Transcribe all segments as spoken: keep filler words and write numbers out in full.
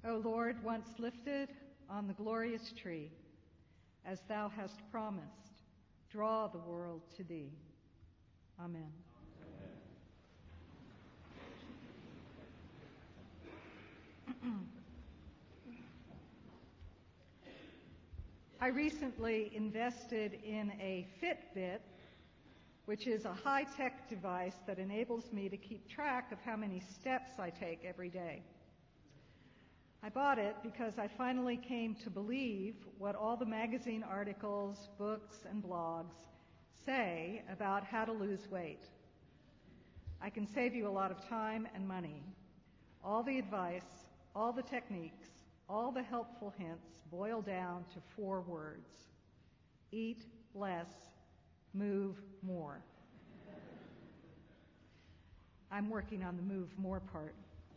O Lord, once lifted on the glorious tree, as thou hast promised, draw the world to thee. Amen. I recently invested in a Fitbit, which is a high-tech device that enables me to keep track of how many steps I take every day. I bought it because I finally came to believe what all the magazine articles, books, and blogs say about how to lose weight. I can save you a lot of time and money. All the advice, all the techniques, all the helpful hints boil down to four words: eat less, move more. I'm working on the move more part.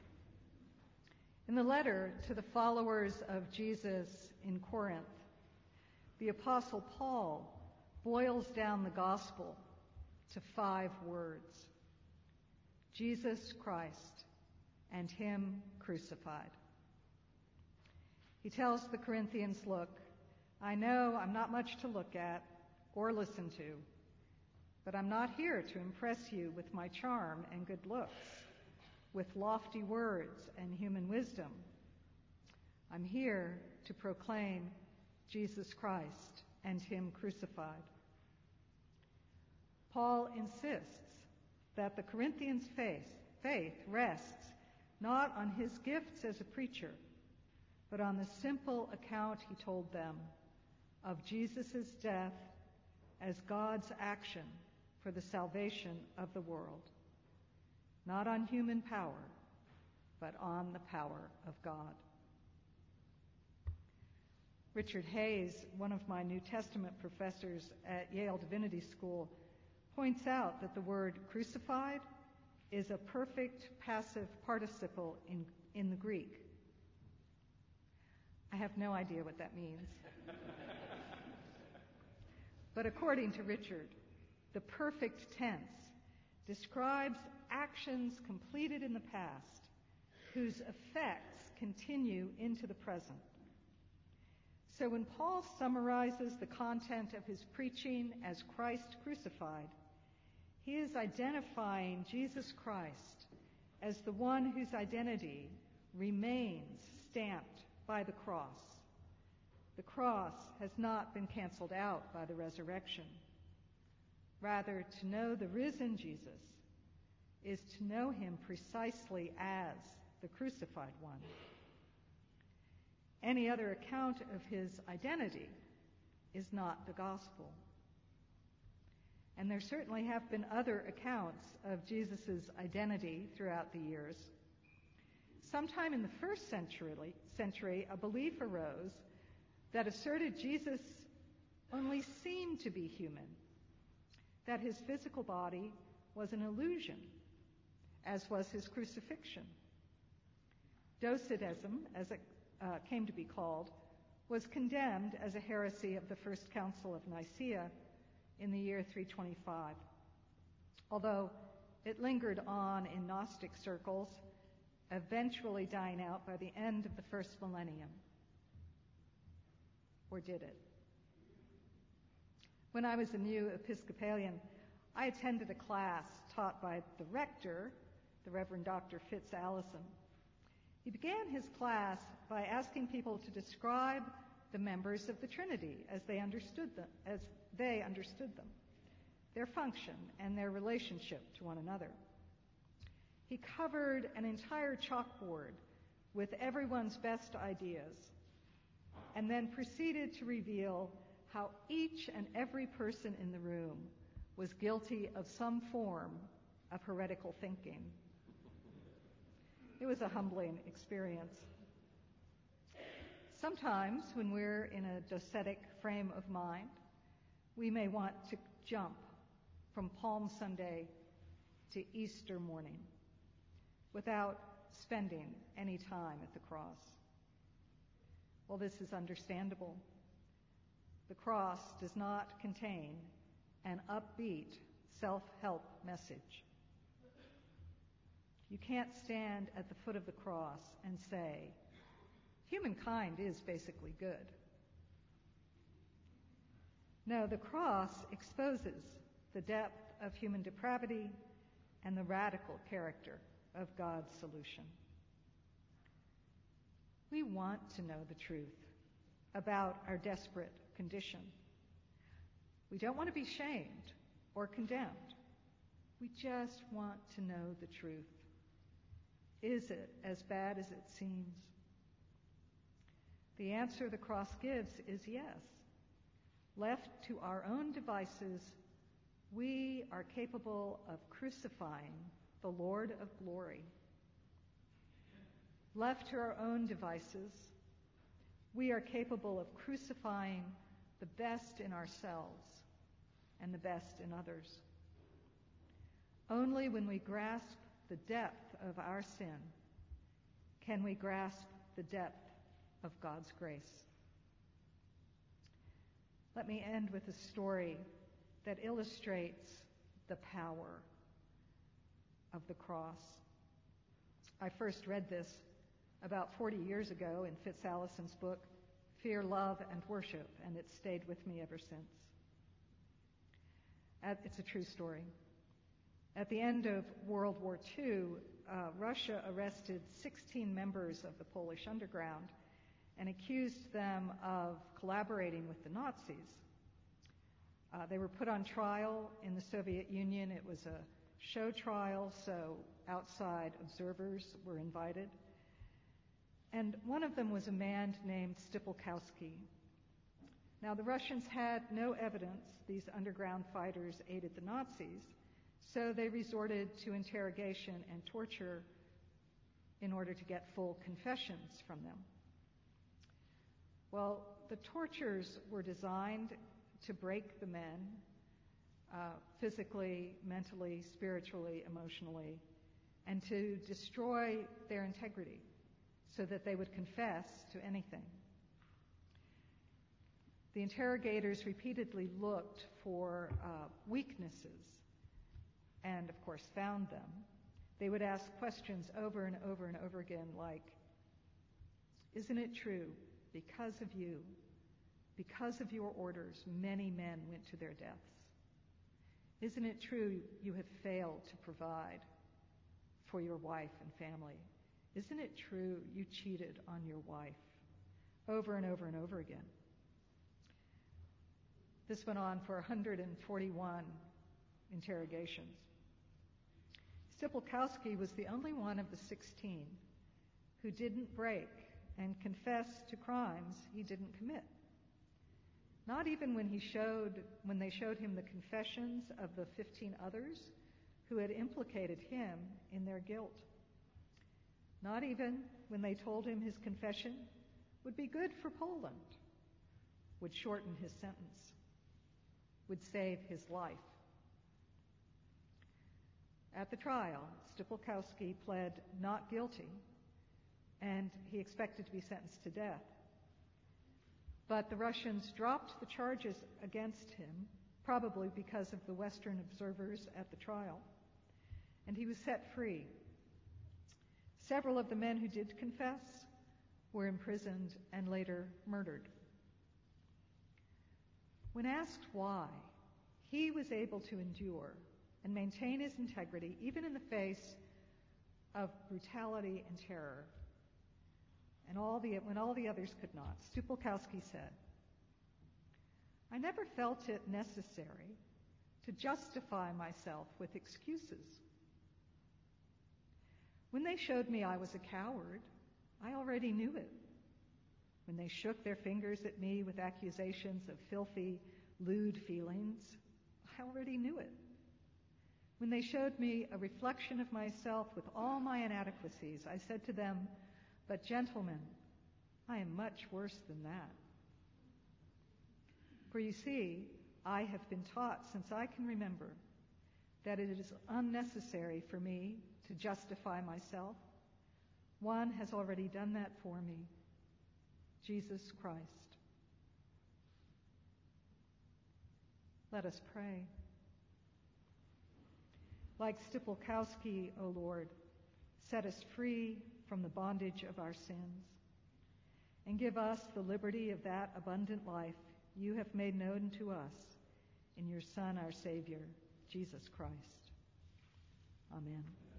In the letter to the followers of Jesus in Corinth, the Apostle Paul boils down the gospel to five words: Jesus Christ and Him crucified. He tells the Corinthians, look, I know I'm not much to look at or listen to, but I'm not here to impress you with my charm and good looks, with lofty words and human wisdom. I'm here to proclaim Jesus Christ and Him crucified. Paul insists that the Corinthians' faith, faith rests not on his gifts as a preacher, but on the simple account he told them of Jesus' death as God's action for the salvation of the world. Not on human power, but on the power of God. Richard Hayes, one of my New Testament professors at Yale Divinity School, points out that the word crucified is a perfect passive participle in, in the Greek. I have no idea what that means. But according to Richard, the perfect tense describes actions completed in the past whose effects continue into the present. So when Paul summarizes the content of his preaching as Christ crucified, he is identifying Jesus Christ as the one whose identity remains stamped by the cross. The cross has not been canceled out by the resurrection. Rather, to know the risen Jesus is to know him precisely as the crucified one. Any other account of his identity is not the gospel. And there certainly have been other accounts of Jesus' identity throughout the years. Sometime in the first century, century, a belief arose that asserted Jesus only seemed to be human, that his physical body was an illusion, as was his crucifixion. Docetism, as it uh, came to be called, was condemned as a heresy of the First Council of Nicaea in the year three twenty-five, although it lingered on in Gnostic circles, eventually dying out by the end of the first millennium. Or did it? When I was a new Episcopalian, I attended a class taught by the rector, the Reverend Doctor Fitz Allison. He began his class by asking people to describe the members of the Trinity as they understood them, as they understood them, their function and their relationship to one another. He covered an entire chalkboard with everyone's best ideas, and then proceeded to reveal how each and every person in the room was guilty of some form of heretical thinking. It was a humbling experience. Sometimes, when we're in a docetic frame of mind, we may want to jump from Palm Sunday to Easter morning without spending any time at the cross. Well, this is understandable. The cross does not contain an upbeat self-help message. You can't stand at the foot of the cross and say, Humankind is basically good. No, the cross exposes the depth of human depravity and the radical character of God's solution. We want to know the truth about our desperate condition. We don't want to be shamed or condemned. We just want to know the truth. Is it as bad as it seems? The answer the cross gives is yes. Left to our own devices, we are capable of crucifying the Lord of glory. Left to our own devices, we are capable of crucifying the best in ourselves and the best in others. Only when we grasp the depth of our sin can we grasp the depth of God's grace. Let me end with a story that illustrates the power of the cross. I first read this about forty years ago in Fitz Allison's book, Fear, Love, and Worship, and it's stayed with me ever since. At, it's a true story. At the end of World War Two, uh, Russia arrested sixteen members of the Polish underground and accused them of collaborating with the Nazis. Uh, they were put on trial in the Soviet Union. It was a show trial, so outside observers were invited. And one of them was a man named Stipulkowski. Now, the Russians had no evidence these underground fighters aided the Nazis, so they resorted to interrogation and torture in order to get full confessions from them. Well, the tortures were designed to break the men uh, physically, mentally, spiritually, emotionally, and to destroy their integrity so that they would confess to anything. The interrogators repeatedly looked for uh, weaknesses and, of course, found them. They would ask questions over and over and over again like, isn't it true, because of you, because of your orders, many men went to their deaths? Isn't it true you have failed to provide for your wife and family? Isn't it true you cheated on your wife? Over and over and over again. This went on for one hundred forty-one interrogations. Stipulkowski was the only one of the sixteen who didn't break and confess to crimes he didn't commit. Not even when he showed, when they showed him the confessions of the fifteen others who had implicated him in their guilt. Not even when they told him his confession would be good for Poland, would shorten his sentence, would save his life. At the trial, Stipulkowski pled not guilty, and he expected to be sentenced to death. But the Russians dropped the charges against him, probably because of the Western observers at the trial, and he was set free. Several of the men who did confess were imprisoned and later murdered. When asked why he was able to endure and maintain his integrity even in the face of brutality and terror, and all the, when all the others could not, Stipulkowski said, I never felt it necessary to justify myself with excuses. When they showed me I was a coward, I already knew it. When they shook their fingers at me with accusations of filthy, lewd feelings, I already knew it. When they showed me a reflection of myself with all my inadequacies, I said to them, but gentlemen, I am much worse than that. For you see, I have been taught since I can remember that it is unnecessary for me to justify myself. One has already done that for me, Jesus Christ. Let us pray. Like Stipulkowski, O Lord, set us free from the bondage of our sins. and give us the liberty of that abundant life you have made known to us in your Son, our Savior, Jesus Christ. Amen.